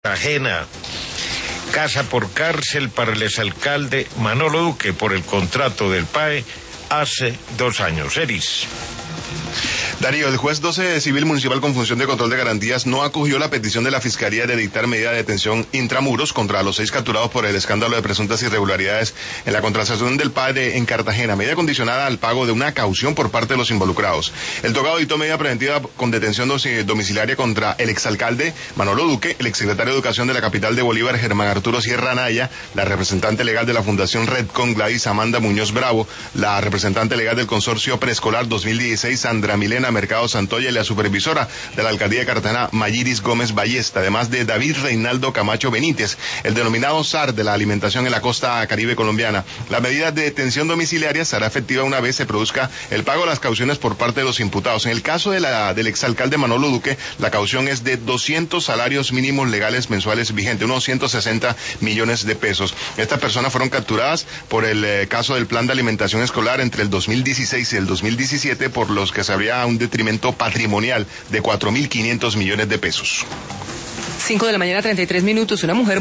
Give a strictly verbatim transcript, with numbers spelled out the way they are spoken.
Cartagena. Casa por cárcel para el exalcalde Manolo Duque por el contrato del P A E hace dos años. Eris. Darío, el juez doce civil municipal con función de control de garantías no acogió la petición de la Fiscalía de dictar medida de detención intramuros contra los seis capturados por el escándalo de presuntas irregularidades en la contratación del P A E de, en Cartagena, medida condicionada al pago de una caución por parte de los involucrados. El togado dictó medida preventiva con detención domiciliaria contra el exalcalde Manolo Duque, el exsecretario de Educación de la capital de Bolívar, Germán Arturo Sierra Anaya, la representante legal de la Fundación Redcon, Gladys Amanda Muñoz Bravo, la representante legal del Consorcio Preescolar dos mil dieciséis, Sandra Milena Mercado Santoya, y la supervisora de la alcaldía de Cartagena, Mayiris Gómez Ballesta, además de David Reinaldo Camacho Benítez, el denominado S A R de la alimentación en la costa caribe colombiana. La medida de detención domiciliaria será efectiva una vez se produzca el pago de las cauciones por parte de los imputados. En el caso de la, del exalcalde Manolo Duque, la caución es de doscientos salarios mínimos legales mensuales vigentes, unos ciento sesenta millones de pesos. Estas personas fueron capturadas por el eh, caso del plan de alimentación escolar entre el dos mil dieciséis y el dos mil diecisiete, por los que se habría un detrimento patrimonial de cuatro mil quinientos millones de pesos. Cinco de la mañana, treinta y tres minutos. Una mujer